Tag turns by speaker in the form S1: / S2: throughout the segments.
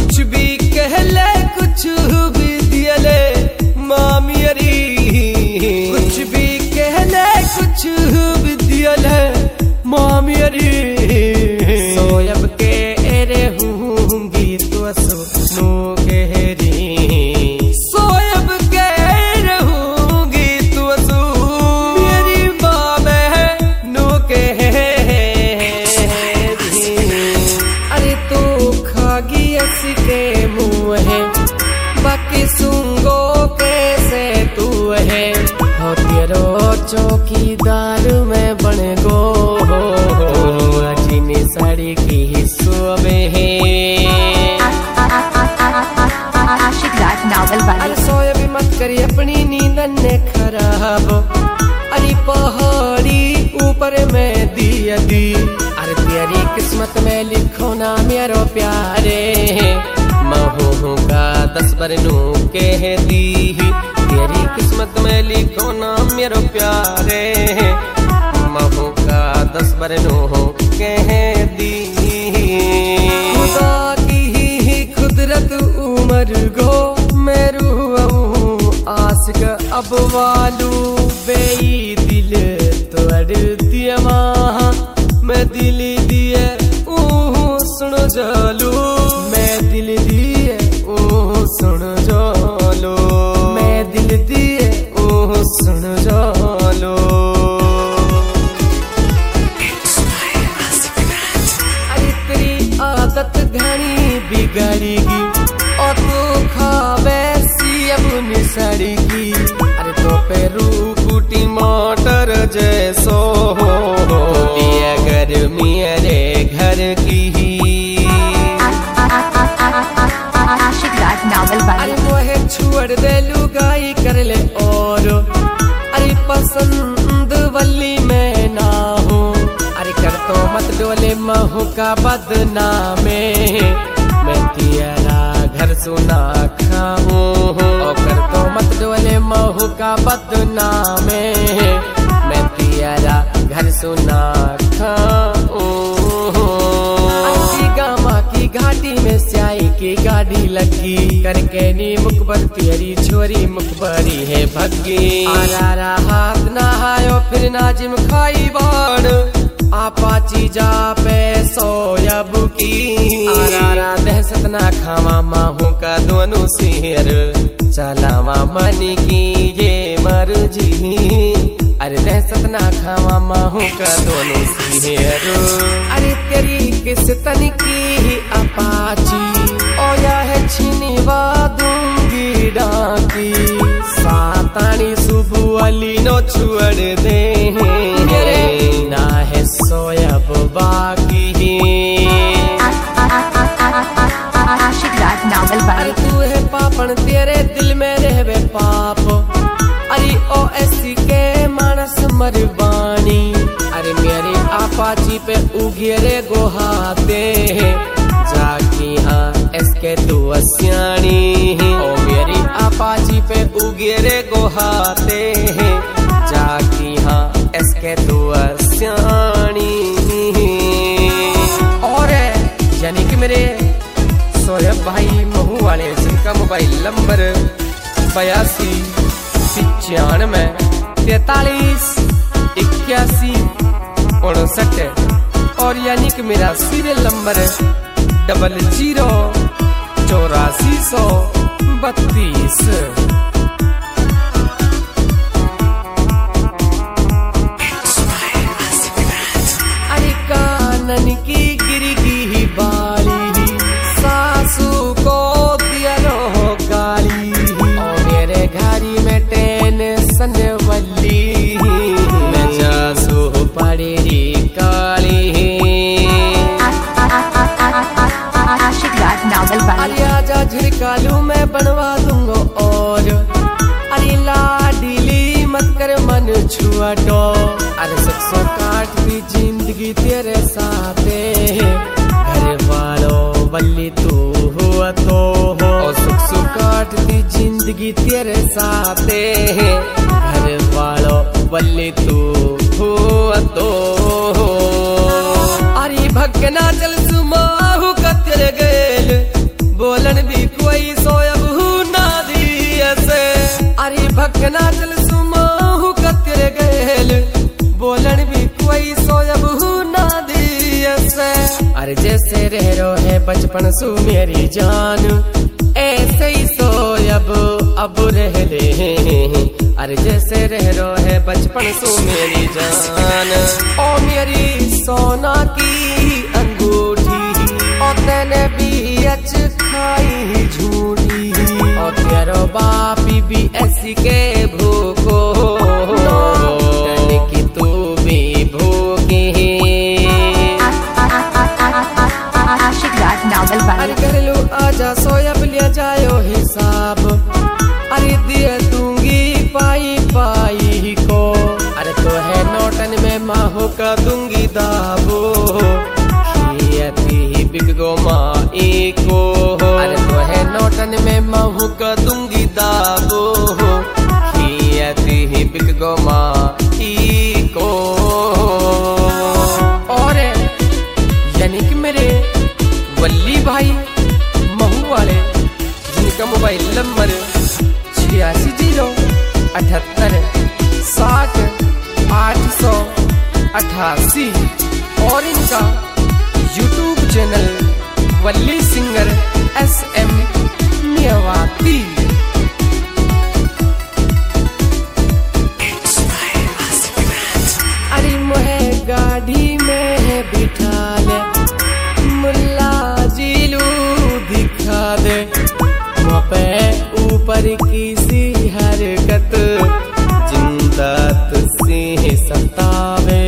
S1: कुछ भी कहले कुछ भी दियले मामियरी, कुछ भी कहले कुछ भी दियले मामियरी। सोयब के रहूंगी तो सुनो गहरी, सोयब के रहूंगी तो मेरी माँ बहनों के। अरे तो खागी के मुँह है बाकी सुंगो कैसे तू है, हो तेरो चौकीदार में बन गो अजीनी साड़ी की हिस्सों में है।
S2: आशिक राज नावल वाली।
S1: अरे सोए भी मत करी अपनी नींद ने खराब, अरे पहाड़ी ऊपर में दिया दी। अरे तेरी किस्मत में लिखो ना मेरो प्यारे, महू का 10 बरनू कह दी। तेरी किस्मत में लिखो ना मेरो प्यारे, महू का 10 बरनू कह दी। खुदा की ही कुदरत उमर गो मेरू आशिक अब वालू बेई दिल तोड़ दिया माँ, मैं दिल दिए सुनो जालू, मैं दिल दिए सुनो जालो, मैं दिल दिए सुनो जालो। अरे तेरी आदत घनी बिगड़ेगी और तू खावे सी अब निसड़ेगी। अरे तो पेरू बूटी मोटर जैसो दिया गर्मी अरे घर की।
S2: आशिक राज नावल वाली।
S1: अरे मोहे छोड़ दे लुगाई कर ले और, अरे पसंद वली में ना हो। अरे कर तो मत डोले महू का बदनामे, मैं तेरा घर सुना खाऊं। और कर तो मत डोले महू का बदनामे, मैं तेरा घर सुना खाऊं। गामा की घाटी में स्याही की गाड़ी लगी, करके नी मुकबर तेरी छोरी मुकबरी है भग्गी। आरा हाथ नहायो फिर नाजिम खाई बाड़, आपाची जा पे सोयब की। आरा दहशत ना खावा माहू का दोनों सिर, चलावा मनी की ये मर्जी। अरे दहशत ना खावा माहू का दोनों सिर। अरे तेरी किस तन की अपाची ओ या है छिनवा दूंगी डाकी, सातानी सुबह अली नो छोड़ दे ना है सोयब बाकी।
S2: आशिक राज नावल वाली।
S1: तू है पापन तेरे दिल में रहवे पाप, अरे ओ ऐसी के मानस मरवानी। अरे मेरी आपाची पे उगेरे गोहाते जाकी हाँ इसके तू अस्यानी। ओ मेरी आपाची पे उगेरे गोहाते जाकी हाँ इसके तू अस्यानी। और यानी कि मेरे सोयब भाई महू वाले जिनका मोबाइल नंबर 82 95 43 81 59 और यानी कि मेरा सीरियल नंबर 00 8432। अरे कानन की गिरगी बाली, सासू को दिया रो गाली। और मेरे घारी में टेंशन वली, मैं जासू पड़ेरी काली।
S2: आशिक राज नावल वाली।
S1: अरे आजा झिड़कालू मैं बनवा दूंगा और, अरे लाडली मत कर मन छुआटो। अरे 100 काट दी जिंदगी तेरे साथे, घर वालों बल्ली तू हुआ तो हो। और सुख काट दी जिंदगी तेरे साथे, घर वालों बल्ली तू हुआ तो हो। अरे भगना चल सुमाहू कतर गेल बोलन भी कोई सोयब ना दिए से। अरे भगना चल सुमाहु कतिर गेल, बोलन भी कोई सोयब ना दिए से। अरे जैसे रह रो है बचपन सु मेरी जान, ऐसे ही सोयब अब रह ले। अरे जैसे रह रो है बचपन सु मेरी जान। ओ मेरी सोना की अंगूठी, ओ तेने भी अच खाई झूठी, और तेरो बापी भी ऐसी के भूखो, कि तू भी भूखी।
S2: आशिक राज नावल वाली।
S1: अरे कर लो आजा सोयब ले जायो हिसाब, अरे दिए दूंगी पाई पाई को। अरे तो है नोटन में माहो का दूंगी दाबो, खियती बिक गो माई को। अरे तो है नोटन में माहो का दूंगी दाबो, खियती बिक गो माई को। और यानी कि मेरे वल्ली भाई महू वाले, जिनका मोबाइल नंबर 860760 और इनका YouTube channel Walli singer SM Mewati. अरे मोहे गाड़ी में बिठा ले, मुल्ला जिलू दिखा दे, पे ऊपर किसी हरकत जिंदा तुझसे सतावे।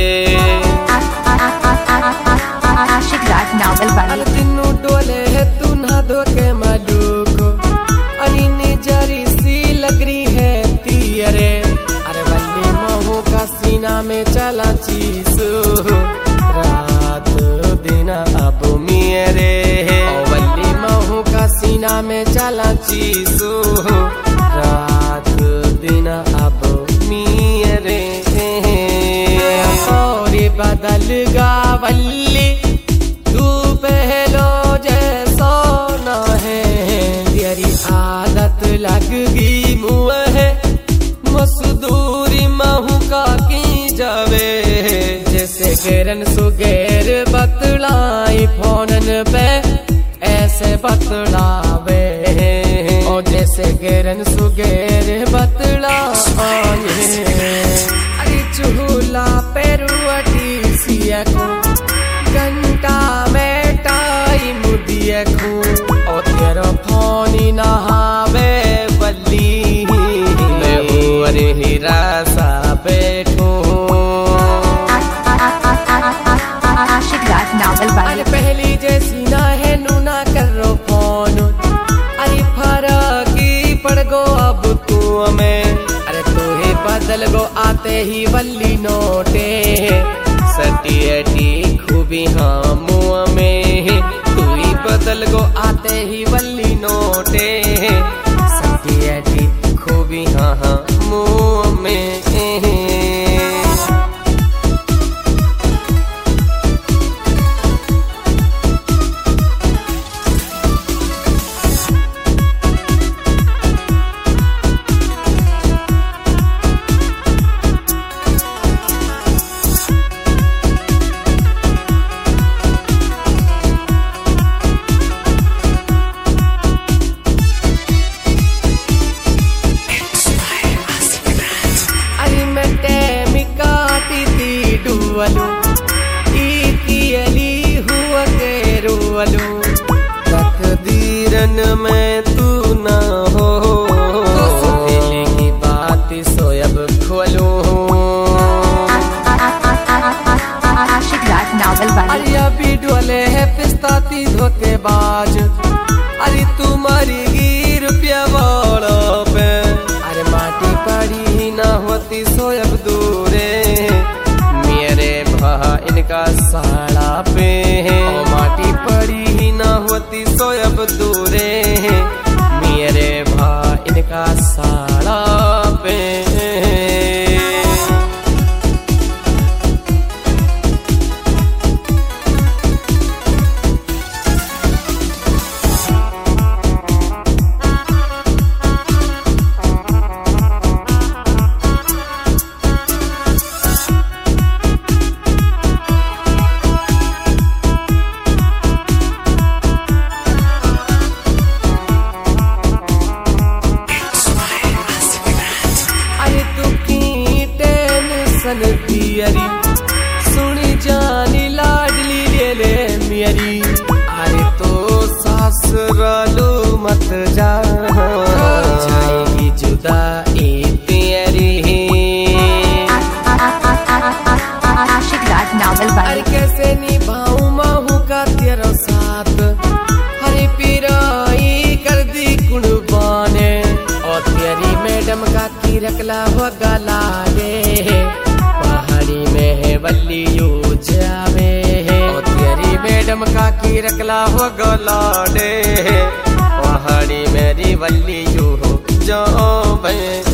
S2: आशिक राज नावल वाली।
S1: तीनों डोले है तू ना दो के मलूक, अरे निजरी सी लग रही है तीरे। अरे वल्ली महू का सीना में चला चीसू, रात दिन अब मेरे। वल्ली महू का सीना में चला चीसू, रात दिन अब मेरे। और बदल गा वल्ली तू पहलो जैसो न है, तेरी आदत लग गई मुँह है, मसदूरी महू का की जावे। जैसे गेरन सुगेर बतलाई फोनन पे ऐसे बतलावे, और जैसे गेरन सुगेर बतलाए। अरे चूल्हा पे रुअटी सिया को, घंटा में टाइम दिया को, और तेरा फोनी नहावे वल्ली मैं अरे हीरा सा बैठूं।
S2: आशिक राज नावल वाली।
S1: पहली जैसी ना है नूना करो फोन, अरे फरकी पड़ गो अब तू में। अरे तू ही बदल गो आते ही वल्ली नोटे, सटियटी खूबी हाँ मुँह में। तू ही बदल गो आते ही वल्ली नोटे, सटियटी खूबी हाँ हाँ मुँह में। तकदीरन में तू ना हो, तो दिल की बात सोयब खोलूं।
S2: आशिक राज नावल वाली।
S1: अरे अभी डोले है पिस्ताती धोखेबाज, अरे तुम्हारी गी रुपया वालों पे। अरे माटी पड़ी ही ना होती सोयब दूरे, मेरे भा इनका साड़ा पे। और माटी पड़ी ही ना होती सोयब दूरे, मेरे भा इनका साड़ा पे। मत जा, जाएगी जुदाई तेरी।
S2: आशिक राज नावल
S1: अरे
S2: वाली।
S1: कैसे निभाऊं महू का तेरा साथ, हरी पिराई कर दी कुर्बाने, और तेरी मैडम का की रखला हो गला रे, पहाड़ी में है वल्ली यू जावे, और तेरी मैडम का की रखला हो गला रे, पहाड़ी मेरी वल्ली यू जावे।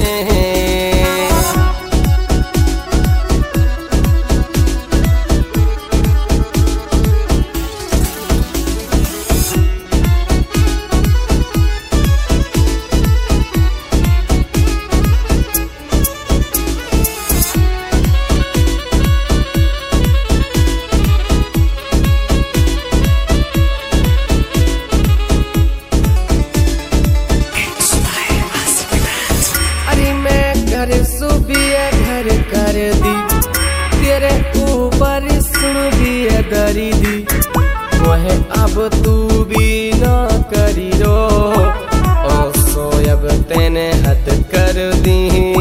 S1: घर सुबिया घर कर दी, तेरे ऊपर सुन दिया दरी दी, वह अब तू भी ना करी रो, ओ सोयब तेने हद कर दी।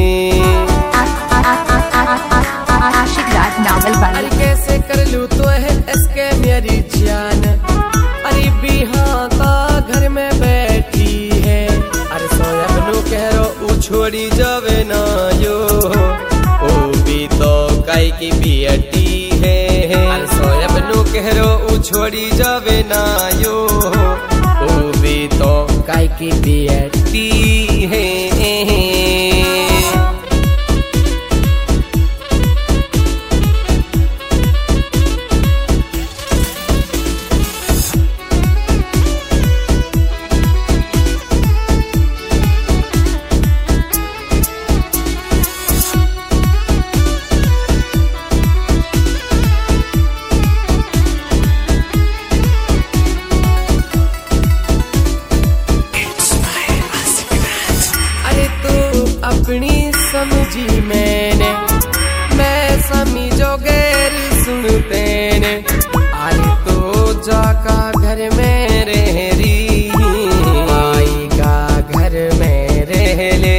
S2: आशिक राज नावल वाली।
S1: अरे कैसे कर लूं तो है इसके मेरी जान, अरे बिहार का घर में बैठी है, अरे सोयब नु कह रो छोड़ी जावे ना यो, ओ भी तो काई की बेटी है, अरे सोयब नु कह रो छोड़ी जावे ना यो, ओ भी तो काई की बेटी है। अपनी समझी मैंने, मैं समझो गैर सुनते ने, आई तो जाका घर में रह री, आई का घर में रह ले।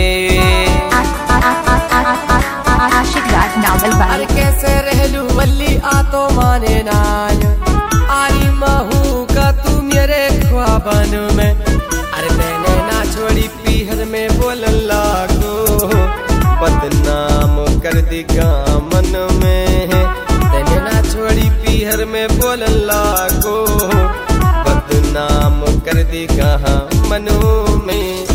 S2: आशिक राज नावल वाली।
S1: अरे कैसे रह लू वल्ली आ तो माने नाय, आई महू का तू मेरे ख्वाबन में, अरे मैंने ना छोड़ी पीहर में बोल लागो, बदनाम कर दी मन में, मैंने ना छोड़ी पीहर में बोल लागो, बदनाम कर दी मनों में।